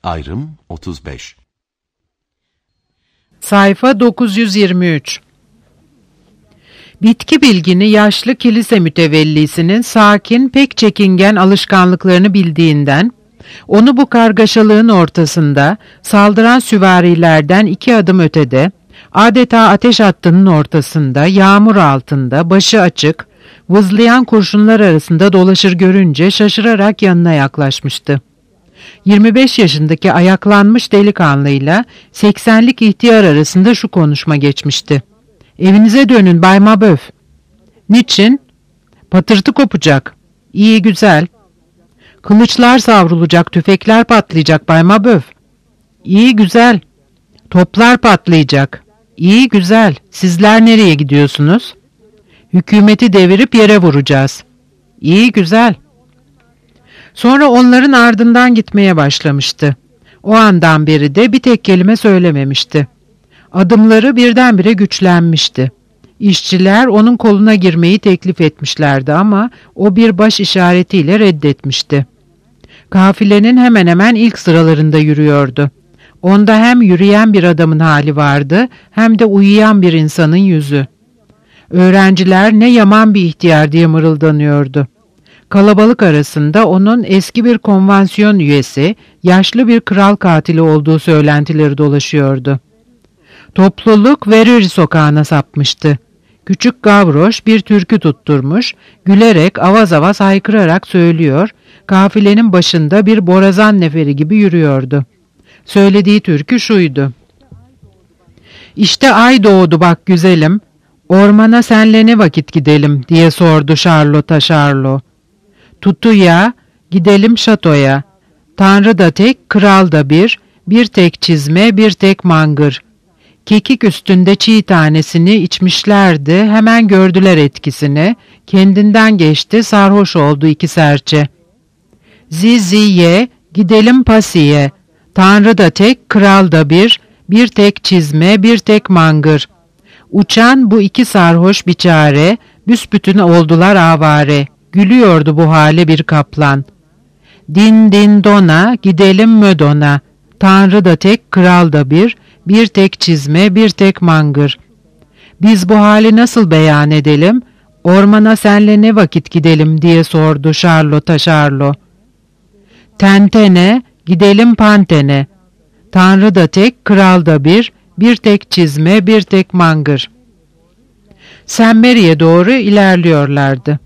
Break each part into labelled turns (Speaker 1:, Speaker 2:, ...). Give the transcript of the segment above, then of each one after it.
Speaker 1: Ayrım 35.
Speaker 2: Sayfa 923. Bitki bilgini yaşlı kilise mütevellisinin sakin, pek çekingen alışkanlıklarını bildiğinden, onu bu kargaşalığın ortasında, saldıran süvarilerden 2 adım ötede, adeta ateş hattının ortasında, yağmur altında, başı açık, vızlayan kurşunlar arasında dolaşır görünce şaşırarak yanına yaklaşmıştı. 25 yaşındaki ayaklanmış delikanlıyla 80'lik ihtiyar arasında şu konuşma geçmişti. "Evinize dönün Bay Mabeuf." "Niçin?" "Patırtı kopacak." "İyi güzel." "Kılıçlar savrulacak, tüfekler patlayacak Bay Mabeuf." "İyi güzel." "Toplar patlayacak." "İyi güzel. Sizler nereye gidiyorsunuz?" "Hükümeti devirip yere vuracağız." "İyi güzel." Sonra onların ardından gitmeye başlamıştı. O andan beri de bir tek kelime söylememişti. Adımları birdenbire güçlenmişti. İşçiler onun koluna girmeyi teklif etmişlerdi ama o bir baş işaretiyle reddetmişti. Kafilenin hemen hemen ilk sıralarında yürüyordu. Onda hem yürüyen bir adamın hali vardı hem de uyuyan bir insanın yüzü. Öğrenciler ne yaman bir ihtiyar diye mırıldanıyordu. Kalabalık arasında onun eski bir konvansiyon üyesi, yaşlı bir kral katili olduğu söylentileri dolaşıyordu. Topluluk Veruri sokağına sapmıştı. Küçük Gavroş bir türkü tutturmuş, gülerek avaz avaz haykırarak söylüyor, kafilenin başında bir borazan neferi gibi yürüyordu. Söylediği türkü şuydu: "İşte ay doğdu bak güzelim, ormana senle ne vakit gidelim?" diye sordu Charlotte'a Charlot. "Tutuya, gidelim şatoya. Tanrı da tek, kral da bir tek çizme, bir tek mangır." Kekik üstünde çiğ tanesini içmişlerdi, hemen gördüler etkisini. Kendinden geçti, sarhoş oldu 2 serçe. "Ziziye, gidelim pasiye. Tanrı da tek, kral da bir tek çizme, bir tek mangır." Uçan bu 2 sarhoş biçare, büsbütün oldular avare. Gülüyordu bu hale bir kaplan. "Din din dona, gidelim mödona. Tanrı da tek, kral da bir tek çizme, bir tek mangır." "Biz bu hali nasıl beyan edelim? Ormana senle ne vakit gidelim?" diye sordu Charlotte'a Charlot. "Tentene, gidelim pantene. Tanrı da tek, kral da bir tek çizme, bir tek mangır." Saint Mary'e doğru ilerliyorlardı.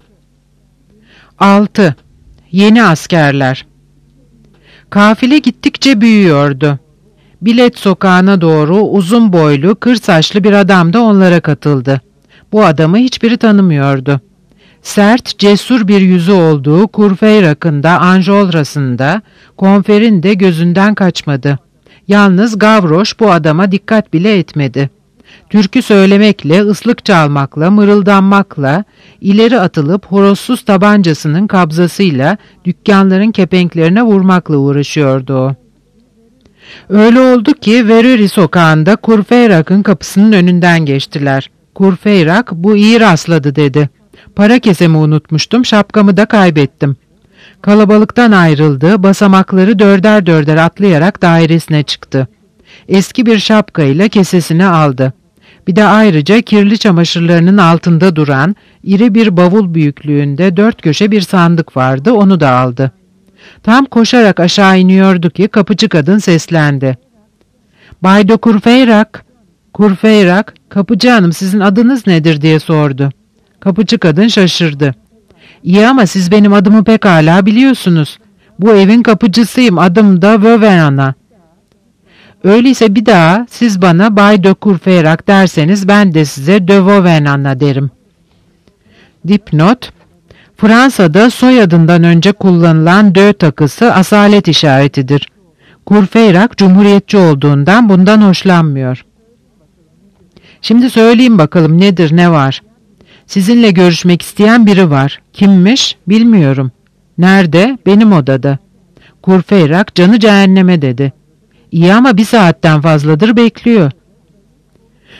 Speaker 2: 6. Yeni askerler. Kafile gittikçe büyüyordu. Bilet sokağına doğru uzun boylu, kır saçlı bir adam da onlara katıldı. Bu adamı hiçbiri tanımıyordu. Sert, cesur bir yüzü olduğu Courfeyrac'ın da Enjolras'ın da Combeferre'in de gözünden kaçmadı. Yalnız Gavroche bu adama dikkat bile etmedi. Türkü söylemekle, ıslık çalmakla, mırıldanmakla, ileri atılıp horozsuz tabancasının kabzasıyla dükkanların kepenklerine vurmakla uğraşıyordu o. Öyle oldu ki Veruri sokağında Courfeyrac'ın kapısının önünden geçtiler. Courfeyrac, "Bu iyi rastladı," dedi. "Para kesemi unutmuştum, şapkamı da kaybettim." Kalabalıktan ayrıldı, basamakları dörder dörder atlayarak dairesine çıktı. Eski bir şapkayla kesesini aldı. Bir de ayrıca kirli çamaşırlarının altında duran iri bir bavul büyüklüğünde 4 köşe bir sandık vardı, onu da aldı. Tam koşarak aşağı iniyordu ki kapıcı kadın seslendi. "Bay de Courfeyrac." "Courfeyrac, kapıcı hanım sizin adınız nedir?" diye sordu. Kapıcı kadın şaşırdı. "İyi ama siz benim adımı pekala biliyorsunuz. Bu evin kapıcısıyım, adım da Vövenana." "Öyleyse bir daha siz bana Bay de Courfeyrac derseniz ben de size de Vövenana derim." Dipnot: Fransa'da soyadından önce kullanılan de takısı asalet işaretidir. Courfeyrac cumhuriyetçi olduğundan bundan hoşlanmıyor. "Şimdi söyleyeyim bakalım nedir, ne var?" "Sizinle görüşmek isteyen biri var." "Kimmiş?" "Bilmiyorum." "Nerede?" "Benim odada." Courfeyrac canı cehenneme dedi. "İyi ama 1 saatten fazladır bekliyor."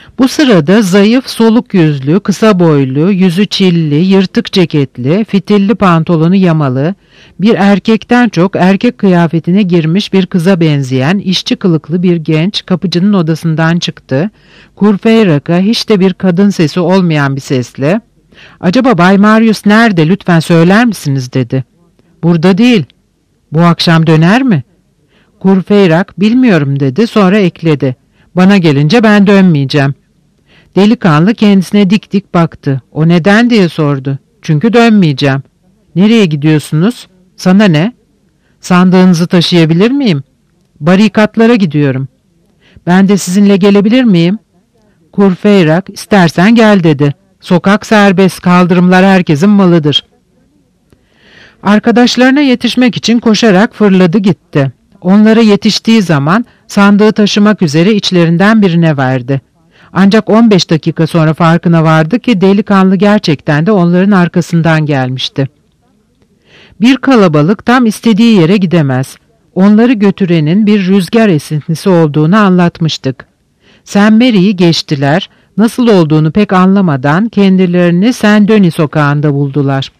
Speaker 2: Bu sırada zayıf, soluk yüzlü, kısa boylu, yüzü çilli, yırtık ceketli, fitilli pantolonu yamalı, bir erkekten çok erkek kıyafetine girmiş bir kıza benzeyen işçi kılıklı bir genç kapıcının odasından çıktı. Courfeyrac'a hiç de bir kadın sesi olmayan bir sesle, "Acaba Bay Marius nerede, lütfen söyler misiniz?" dedi. "Burada değil." "Bu akşam döner mi?" Courfeyrac, "Bilmiyorum." dedi, sonra ekledi. "Bana gelince ben dönmeyeceğim." Delikanlı kendisine dik dik baktı. "O neden?" diye sordu. "Çünkü dönmeyeceğim." "Nereye gidiyorsunuz?" "Sana ne?" "Sandığınızı taşıyabilir miyim?" "Barikatlara gidiyorum." "Ben de sizinle gelebilir miyim?" Courfeyrac, "İstersen gel." dedi. "Sokak serbest, kaldırımlar herkesin malıdır." Arkadaşlarına yetişmek için koşarak fırladı gitti. Onlara yetiştiği zaman sandığı taşımak üzere içlerinden birine verdi. Ancak 15 dakika sonra farkına vardı ki delikanlı gerçekten de onların arkasından gelmişti. Bir kalabalık tam istediği yere gidemez. Onları götürenin bir rüzgar esintisi olduğunu anlatmıştık. Saint Mary'i geçtiler, nasıl olduğunu pek anlamadan kendilerini Saint-Denis sokağında buldular.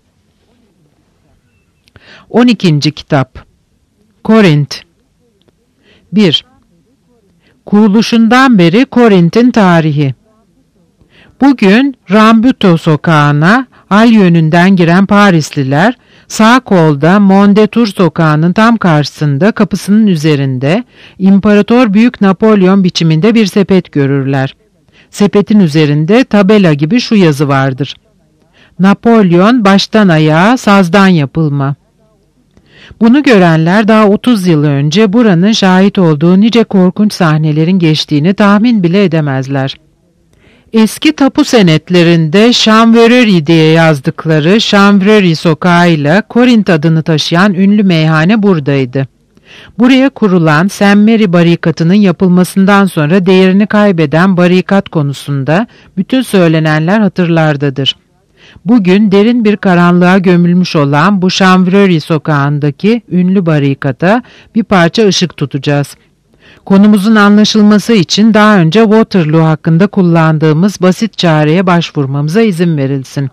Speaker 2: 12. Kitap Korint 1. Kuruluşundan beri Korint'in tarihi. Bugün Rambuteau sokağına Al yönünden giren Parisliler, sağ kolda Mondétour sokağının tam karşısında kapısının üzerinde İmparator Büyük Napolyon biçiminde bir sepet görürler. Sepetin üzerinde tabela gibi şu yazı vardır: Napolyon baştan ayağa sazdan yapılma. Bunu görenler daha 30 yıl önce buranın şahit olduğu nice korkunç sahnelerin geçtiğini tahmin bile edemezler. Eski tapu senetlerinde Chanvrerie diye yazdıkları Chanvrerie sokağıyla Korint adını taşıyan ünlü meyhane buradaydı. Buraya kurulan Saint Mary barikatının yapılmasından sonra değerini kaybeden barikat konusunda bütün söylenenler hatırlardadır. Bugün derin bir karanlığa gömülmüş olan bu Chanvrerie sokağındaki ünlü barikata bir parça ışık tutacağız. Konumuzun anlaşılması için daha önce Waterloo hakkında kullandığımız basit çareye başvurmamıza izin verilsin.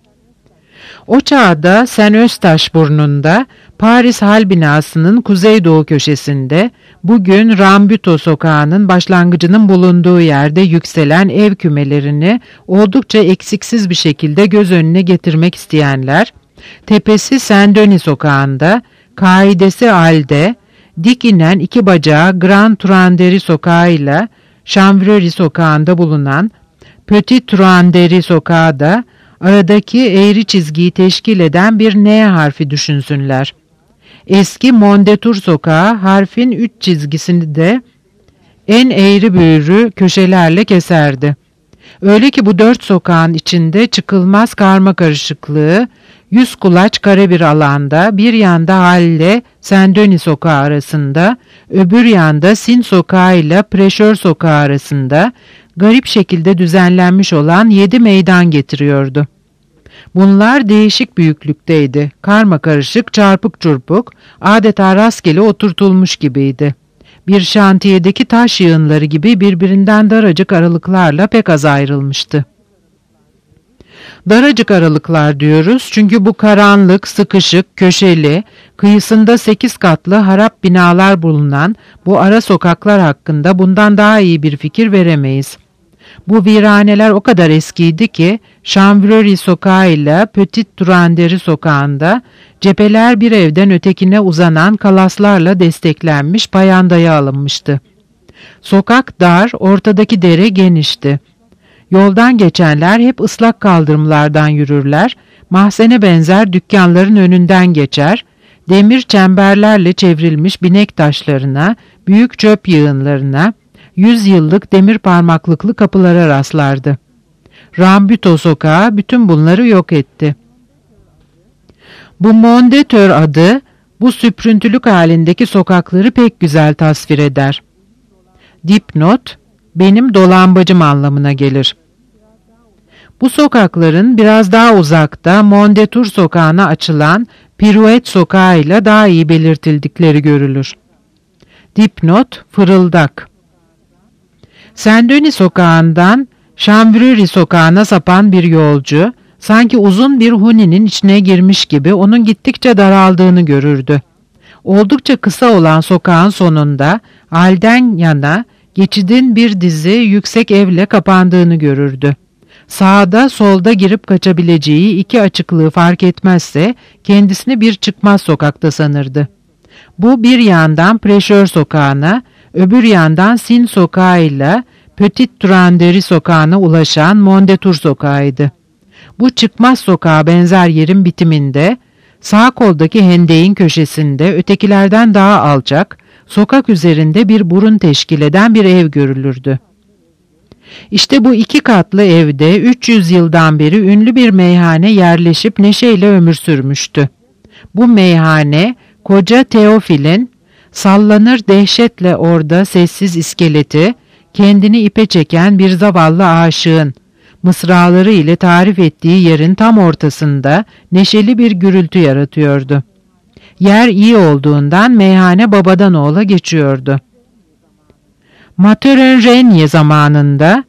Speaker 2: O çağda Saint-Eustache-Burn'unda, Paris Hal binasının kuzeydoğu köşesinde, bugün Rambuteau sokağının başlangıcının bulunduğu yerde yükselen ev kümelerini oldukça eksiksiz bir şekilde göz önüne getirmek isteyenler, tepesi Saint-Denis sokağında, kaidesi Hal'de, dik inen iki bacağı Grand Truanderie sokağıyla Chanvrerie sokağında bulunan Petit Truanderie sokağı da aradaki eğri çizgiyi teşkil eden bir N harfi düşünsünler. Eski Mondétour sokağı harfin 3 çizgisini de en eğri büğrü köşelerle keserdi. Öyle ki bu 4 sokağın içinde çıkılmaz karmakarışıklığı, 100 kulaç kare bir alanda, bir yanda Hal'le Saint-Denis sokağı arasında, öbür yanda Sin sokağı ile Preşör sokağı arasında garip şekilde düzenlenmiş olan 7 meydan getiriyordu. Bunlar değişik büyüklükteydi, karmakarışık, çarpık çurpuk, adeta rastgele oturtulmuş gibiydi. Bir şantiyedeki taş yığınları gibi birbirinden daracık aralıklarla pek az ayrılmıştı. Daracık aralıklar diyoruz çünkü bu karanlık, sıkışık, köşeli, kıyısında 8 katlı harap binalar bulunan bu ara sokaklar hakkında bundan daha iyi bir fikir veremeyiz. Bu viraneler o kadar eskiydi ki Chanvrerie sokağı ile Petit Truanderie sokağında cepheler bir evden ötekine uzanan kalaslarla desteklenmiş payandaya alınmıştı. Sokak dar, ortadaki dere genişti. Yoldan geçenler hep ıslak kaldırımlardan yürürler, mahzene benzer dükkanların önünden geçer, demir çemberlerle çevrilmiş binek taşlarına, büyük çöp yığınlarına, 100 yıllık demir parmaklıklı kapılara rastlardı. Rambuteau sokağı bütün bunları yok etti. Bu Mondétour adı, bu süprüntülük halindeki sokakları pek güzel tasvir eder. Dipnot, benim dolambacım anlamına gelir. Bu sokakların biraz daha uzakta Mondétour sokağına açılan Pirouette sokağıyla daha iyi belirtildikleri görülür. Dipnot, fırıldak. Saint-Denis sokağından Chanvrerie sokağına sapan bir yolcu, sanki uzun bir huninin içine girmiş gibi onun gittikçe daraldığını görürdü. Oldukça kısa olan sokağın sonunda halden yana geçidin bir dizi yüksek evle kapandığını görürdü. Sağda solda girip kaçabileceği iki açıklığı fark etmezse kendisini bir çıkmaz sokakta sanırdı. Bu bir yandan Preşör sokağına, öbür yandan Sin sokağıyla Petit Truanderie sokağına ulaşan Mondétour sokağıydı. Bu çıkmaz sokağa benzer yerin bitiminde, sağ koldaki hendeğin köşesinde ötekilerden daha alçak, sokak üzerinde bir burun teşkil eden bir ev görülürdü. İşte bu iki katlı evde 300 yıldan beri ünlü bir meyhane yerleşip neşeyle ömür sürmüştü. Bu meyhane, koca Teofil'in sallanır dehşetle orada sessiz iskeleti, kendini ipe çeken bir zavallı aşığın, mısraları ile tarif ettiği yerin tam ortasında neşeli bir gürültü yaratıyordu. Yer iyi olduğundan meyhane babadan oğula geçiyordu. Mathurin Régnier zamanında,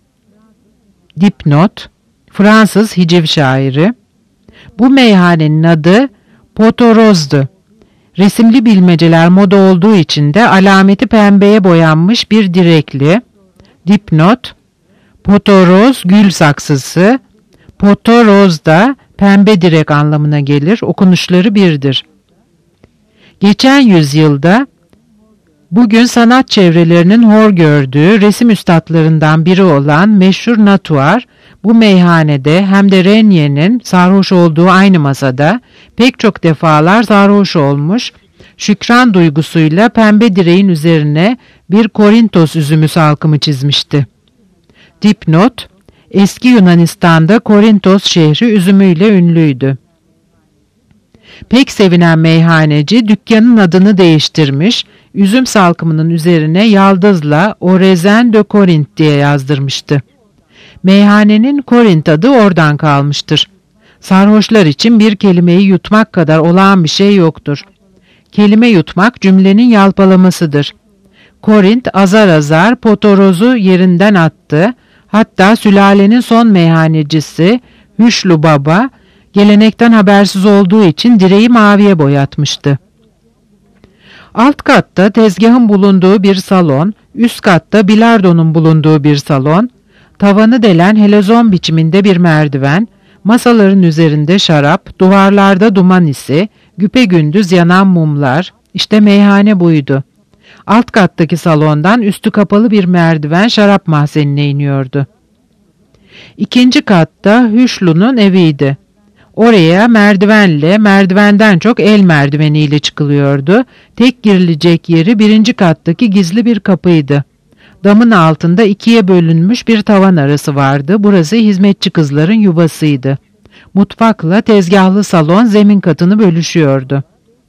Speaker 2: dipnot, Fransız hiciv şairi, bu meyhanenin adı Potoroz'du. Resimli bilmeceler moda olduğu için de alameti pembeye boyanmış bir direkli, dipnot, Potoroz gül saksısı, Potoroz da pembe direk anlamına gelir, okunuşları birdir. Geçen yüzyılda bugün sanat çevrelerinin hor gördüğü resim üstadlarından biri olan meşhur Natoire, bu meyhanede hem de Regnier'in sarhoş olduğu aynı masada pek çok defalar sarhoş olmuş, şükran duygusuyla pembe direğin üzerine bir Korintos üzümü salkımı çizmişti. Dipnot, eski Yunanistan'da Korintos şehri üzümüyle ünlüydü. Pek sevinen meyhaneci dükkanın adını değiştirmiş, üzüm salkımının üzerine yaldızla Orezen de Korint diye yazdırmıştı. Meyhanenin Korint adı oradan kalmıştır. Sarhoşlar için bir kelimeyi yutmak kadar olağan bir şey yoktur. Kelime yutmak cümlenin yalpalamasıdır. Korint azar azar Potoroz'u yerinden attı, hatta sülalenin son meyhanecisi Hüşlu Baba, gelenekten habersiz olduğu için direği maviye boyatmıştı. Alt katta tezgahın bulunduğu bir salon, üst katta bilardonun bulunduğu bir salon, tavanı delen helezon biçiminde bir merdiven, masaların üzerinde şarap, duvarlarda duman isi, güpegündüz yanan mumlar, işte meyhane buydu. Alt kattaki salondan üstü kapalı bir merdiven şarap mahzenine iniyordu. İkinci katta Hüşlu'nun eviydi. Oraya merdivenle, merdivenden çok el merdiveniyle çıkılıyordu. Tek girilecek yeri birinci kattaki gizli bir kapıydı. Damın altında ikiye bölünmüş bir tavan arası vardı. Burası hizmetçi kızların yuvasıydı. Mutfakla tezgahlı salon zemin katını bölüşüyordu.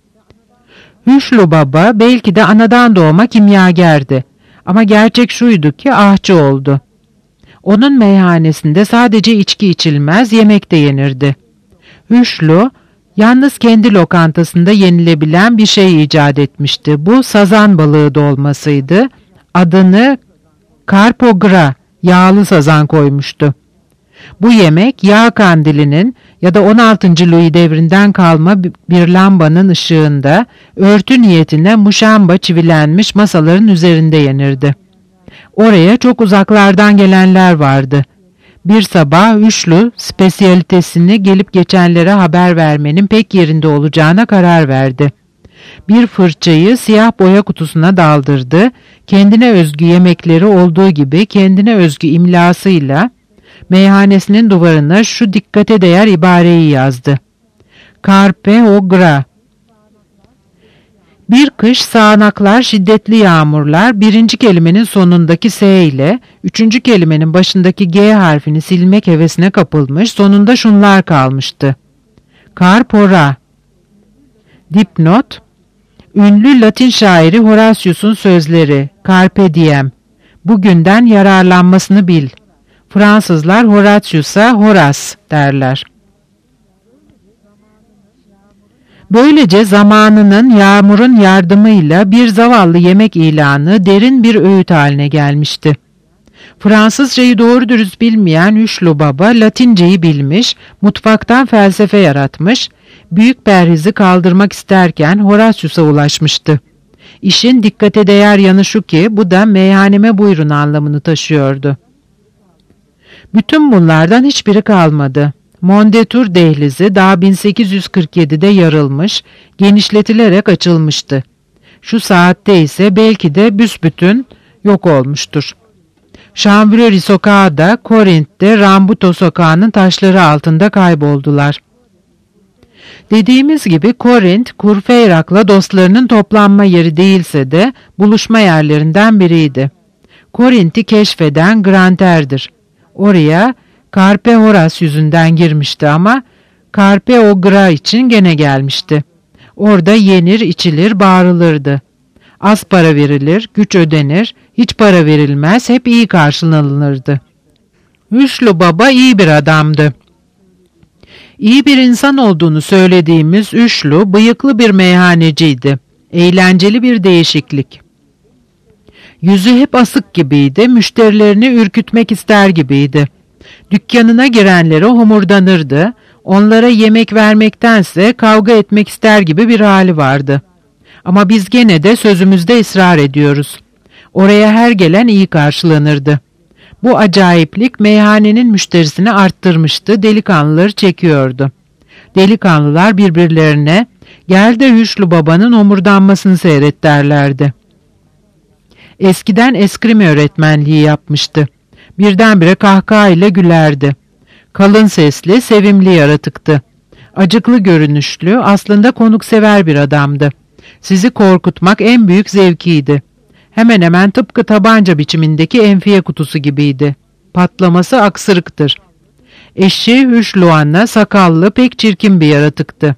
Speaker 2: Hüşlu Baba belki de anadan doğma kimyagerdi. Ama gerçek şuydu ki ahçı oldu. Onun meyhanesinde sadece içki içilmez, yemek de yenirdi. Hüşlu, yalnız kendi lokantasında yenilebilen bir şey icat etmişti. Bu sazan balığı dolmasıydı. Adını Carpogra, yağlı sazan koymuştu. Bu yemek yağ kandilinin ya da 16. Louis devrinden kalma bir lambanın ışığında örtü niyetine muşamba çivilenmiş masaların üzerinde yenirdi. Oraya çok uzaklardan gelenler vardı. Bir sabah Hüşlu spesiyalitesini gelip geçenlere haber vermenin pek yerinde olacağına karar verdi. Bir fırçayı siyah boya kutusuna daldırdı, kendine özgü yemekleri olduğu gibi kendine özgü imlasıyla meyhanesinin duvarına şu dikkate değer ibareyi yazdı. Carpe o gra. Bir kış sağanaklar, şiddetli yağmurlar birinci kelimenin sonundaki S ile üçüncü kelimenin başındaki G harfini silmek hevesine kapılmış, sonunda şunlar kalmıştı. Carpora. Dipnot, ünlü Latin şairi Horatius'un sözleri, Carpe diem, bugünden yararlanmasını bil. Fransızlar Horatius'a Horace derler. Böylece zamanının yağmurun yardımıyla bir zavallı yemek ilanı derin bir öğüt haline gelmişti. Fransızcayı doğru dürüst bilmeyen Üçlü Baba Latinceyi bilmiş, mutfaktan felsefe yaratmış, büyük perhizi kaldırmak isterken Horatius'a ulaşmıştı. İşin dikkate değer yanı şu ki bu da meyhaneme buyurun anlamını taşıyordu. Bütün bunlardan hiçbiri kalmadı. Mondétour dehlizi daha 1847'de yarılmış, genişletilerek açılmıştı. Şu saatte ise belki de büsbütün yok olmuştur. Chanvrerie sokağı da Korint'te Rambuteau sokağının taşları altında kayboldular. Dediğimiz gibi Korint, Courfeyrac'la dostlarının toplanma yeri değilse de buluşma yerlerinden biriydi. Korint'i keşfeden Grantair'dir. Oraya Carpe Horas yüzünden girmişti ama Carpe o Gra için gene gelmişti. Orada yenir, içilir, bağırılırdı. Az para verilir, güç ödenir, hiç para verilmez, hep iyi karşılanılırdı. Üçlü Baba iyi bir adamdı. İyi bir insan olduğunu söylediğimiz Üçlü, bıyıklı bir meyhaneciydi. Eğlenceli bir değişiklik. Yüzü hep asık gibiydi, müşterilerini ürkütmek ister gibiydi. Dükkanına girenlere homurdanırdı, onlara yemek vermektense kavga etmek ister gibi bir hali vardı. Ama biz gene de sözümüzde ısrar ediyoruz. Oraya her gelen iyi karşılanırdı. Bu acayiplik meyhanenin müşterisini arttırmıştı, delikanlıları çekiyordu. Delikanlılar birbirlerine gel de Üçlü Baba'nın homurdanmasını seyret derlerdi. Eskiden eskrim öğretmenliği yapmıştı. Birdenbire kahkaha ile gülerdi. Kalın sesli, sevimli yaratıktı. Acıklı görünüşlü, aslında konuksever bir adamdı. Sizi korkutmak en büyük zevkiydi. Hemen hemen tıpkı tabanca biçimindeki enfiye kutusu gibiydi. Patlaması aksırıktır. Eşi Hüşluan'la sakallı, pek çirkin bir yaratıktı.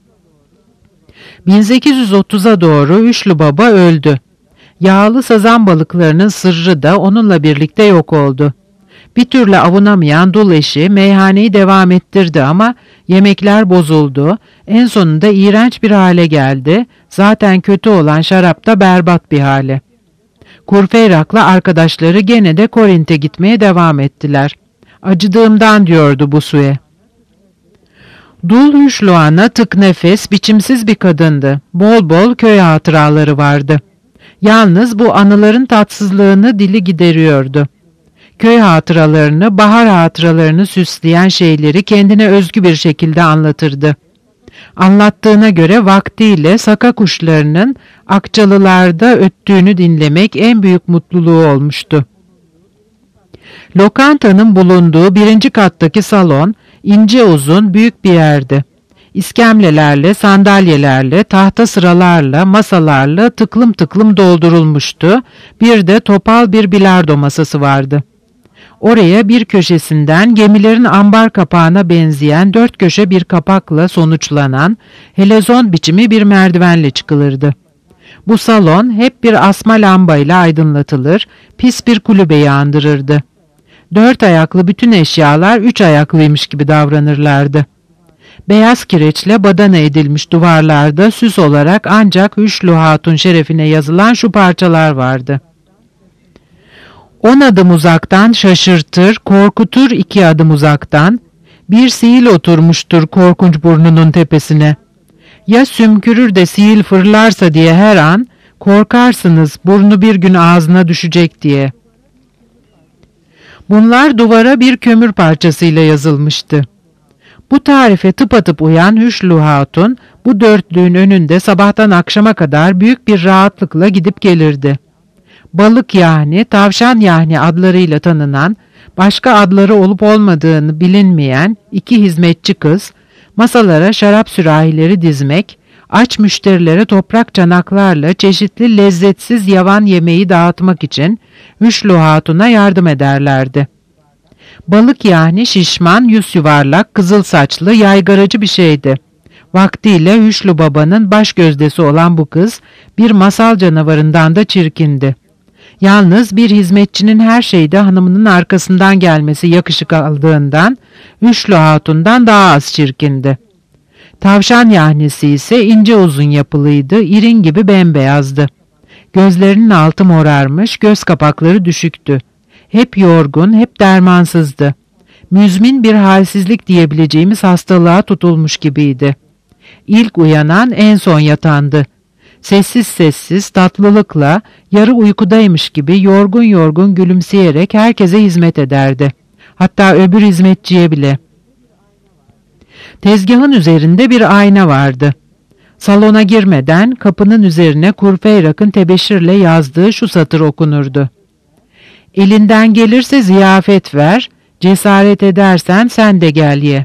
Speaker 2: 1830'a doğru Üçlü Baba öldü. Yağlı sazan balıklarının sırrı da onunla birlikte yok oldu. Bir türlü avunamayan dul eşi meyhaneyi devam ettirdi ama yemekler bozuldu. En sonunda iğrenç bir hale geldi. Zaten kötü olan şarap da berbat bir hale. Courfeyrac'la arkadaşları gene de Korint'e gitmeye devam ettiler. Acıdığımdan diyordu Bossuet. Dul Hüşluan'a tık nefes, biçimsiz bir kadındı. Bol bol köy hatıraları vardı. Yalnız bu anıların tatsızlığını dili gideriyordu. Köy hatıralarını, bahar hatıralarını süsleyen şeyleri kendine özgü bir şekilde anlatırdı. Anlattığına göre vaktiyle saka kuşlarının Akçalılar'da öttüğünü dinlemek en büyük mutluluğu olmuştu. Lokantanın bulunduğu 1. kattaki salon ince uzun büyük bir yerdi. İskemlelerle, sandalyelerle, tahta sıralarla, masalarla tıklım tıklım doldurulmuştu. Bir de topal bir bilardo masası vardı. Oraya bir köşesinden gemilerin ambar kapağına benzeyen 4 köşe bir kapakla sonuçlanan helezon biçimi bir merdivenle çıkılırdı. Bu salon hep bir asma lambayla aydınlatılır, pis bir kulübeyi andırırdı. 4 ayaklı bütün eşyalar 3 ayaklıymış gibi davranırlardı. Beyaz kireçle badana edilmiş duvarlarda süs olarak ancak Üçlü Hatun şerefine yazılan şu parçalar vardı. 10 adım uzaktan şaşırtır, korkutur 2 adım uzaktan, bir sihil oturmuştur korkunç burnunun tepesine. Ya sümkürür de sihil fırlarsa diye her an, korkarsınız burnu bir gün ağzına düşecek diye. Bunlar duvara bir kömür parçasıyla yazılmıştı. Bu tarife tıpatıp uyan Üçlü Hatun, bu dörtlüğün önünde sabahtan akşama kadar büyük bir rahatlıkla gidip gelirdi. Balık Yahni, Tavşan Yahni adlarıyla tanınan, başka adları olup olmadığını bilinmeyen 2 hizmetçi kız, masalara şarap sürahileri dizmek, aç müşterilere toprak çanaklarla çeşitli lezzetsiz yavan yemeği dağıtmak için Üçlü Hatun'a yardım ederlerdi. Balık Yahni şişman, yüz yuvarlak, kızıl saçlı, yaygaracı bir şeydi. Vaktiyle Üçlü Baba'nın baş gözdesi olan bu kız bir masal canavarından da çirkindi. Yalnız bir hizmetçinin her şeyde hanımının arkasından gelmesi yakışık aldığından Üçlü Hatun'dan daha az çirkindi. Tavşan Yahnisi ise ince uzun yapılıydı, irin gibi bembeyazdı. Gözlerinin altı morarmış, göz kapakları düşüktü. Hep yorgun, hep dermansızdı. Müzmin bir halsizlik diyebileceğimiz hastalığa tutulmuş gibiydi. İlk uyanan en son yatandı. Sessiz sessiz, tatlılıkla, yarı uykudaymış gibi yorgun yorgun gülümseyerek herkese hizmet ederdi. Hatta öbür hizmetçiye bile. Tezgahın üzerinde bir ayna vardı. Salona girmeden kapının üzerine Kurfeyrak'ın tebeşirle yazdığı şu satır okunurdu. Elinden gelirse ziyafet ver, cesaret edersen sen de gel ye.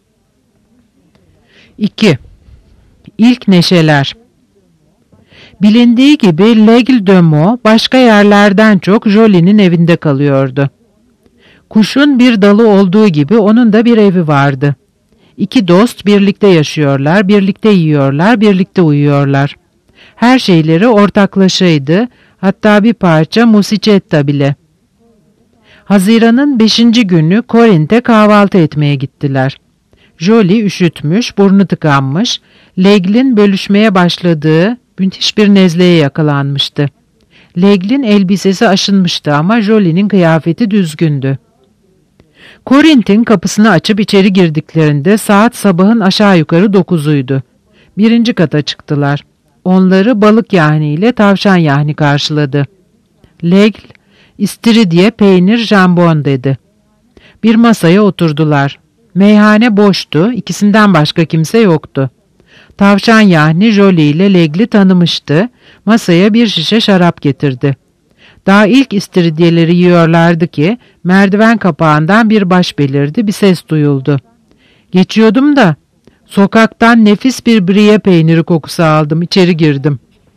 Speaker 2: 2. İlk neşeler. Bilindiği gibi L'Aigle de Meaux başka yerlerden çok Jolie'nin evinde kalıyordu. Kuşun bir dalı olduğu gibi onun da bir evi vardı. İki dost birlikte yaşıyorlar, birlikte yiyorlar, birlikte uyuyorlar. Her şeyleri ortaklaşaydı, hatta bir parça musicetta bile. Haziran'ın 5. günü Korint'e kahvaltı etmeye gittiler. Jolie üşütmüş, burnu tıkanmış, L'aigle'in bölüşmeye başladığı müthiş bir nezleye yakalanmıştı. L'aigle'in elbisesi aşınmıştı ama Jolie'nin kıyafeti düzgündü. Korint'in kapısını açıp içeri girdiklerinde saat sabahın aşağı yukarı 9'uydu. 1. kata çıktılar. Onları balık yahni ile tavşan yahni karşıladı. L'Aigle, istiridye, peynir, jambon dedi. Bir masaya oturdular. Meyhane boştu, ikisinden başka kimse yoktu. Tavşan yahni Jolie ile L'Aigle'i tanımıştı, masaya bir şişe şarap getirdi. Daha ilk istiridyeleri yiyorlardı ki merdiven kapağından bir baş belirdi, bir ses duyuldu. Geçiyordum da sokaktan nefis bir brie peyniri kokusu aldım, içeri girdim.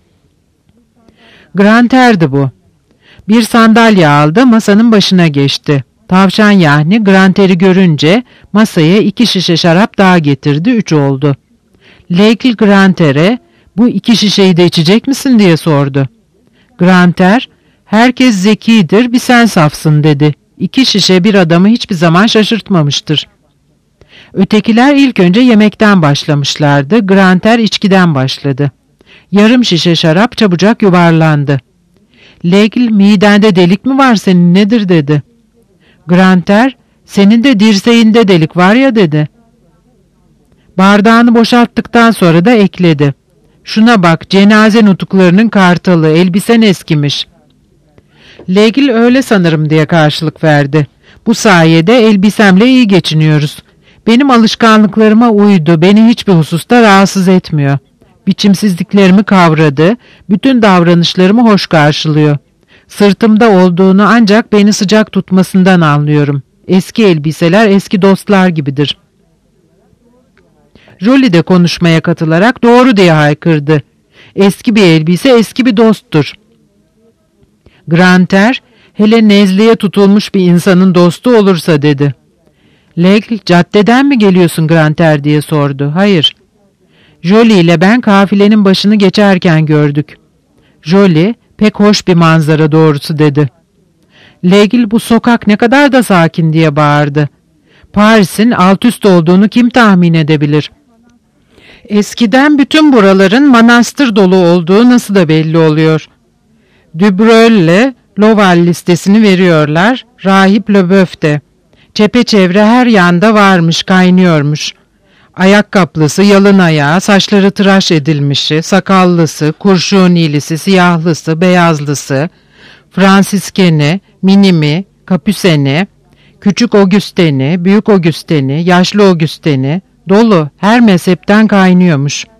Speaker 2: Grantair'di bu. Bir sandalye aldı, masanın başına geçti. Tavşan yahni Grantair'i görünce masaya 2 şişe şarap daha getirdi, 3 oldu. L'Aigle Grantair'e bu 2 şişeyi de içecek misin diye sordu. Grantair, herkes zekidir, bir sen safsın dedi. 2 şişe bir adamı hiçbir zaman şaşırtmamıştır. Ötekiler ilk önce yemekten başlamışlardı, Grantair içkiden başladı. Yarım şişe şarap çabucak yuvarlandı. L'Aigle, midende delik mi var senin nedir dedi. Grantair, senin de dirseğinde delik var ya dedi. Bardağını boşalttıktan sonra da ekledi. Şuna bak, cenaze nutuklarının kartalı, elbisen eskimiş. L'Aigle öyle sanırım diye karşılık verdi. Bu sayede elbisemle iyi geçiniyoruz. Benim alışkanlıklarıma uydu, beni hiçbir hususta rahatsız etmiyor. Biçimsizliklerimi kavradı, bütün davranışlarımı hoş karşılıyor. Sırtımda olduğunu ancak beni sıcak tutmasından anlıyorum. Eski elbiseler eski dostlar gibidir. Jolie de konuşmaya katılarak doğru diye haykırdı. Eski bir elbise eski bir dosttur. Grantair, hele nezleye tutulmuş bir insanın dostu olursa dedi. L'Aigle, caddeden mi geliyorsun Grantair diye sordu. Hayır. Jolie ile ben kafilenin başını geçerken gördük. Jolie, pek hoş bir manzara doğrusu dedi. L'Aigle, bu sokak ne kadar da sakin diye bağırdı. Paris'in alt üst olduğunu kim tahmin edebilir? Eskiden bütün buraların manastır dolu olduğu nasıl da belli oluyor. Dubreuil'le Loval listesini veriyorlar, Rahip Leboeuf de. Çepeçevre her yanda varmış, kaynıyormuş. Ayakkablısı, yalın ayağı, saçları tıraş edilmişi, sakallısı, kurşunilisi, siyahlısı, beyazlısı, Fransiskeni, minimi, kapüseni, küçük Ogüsteni, büyük Ogüsteni, yaşlı Ogüsteni, dolu, her mezhepten kaynıyormuş.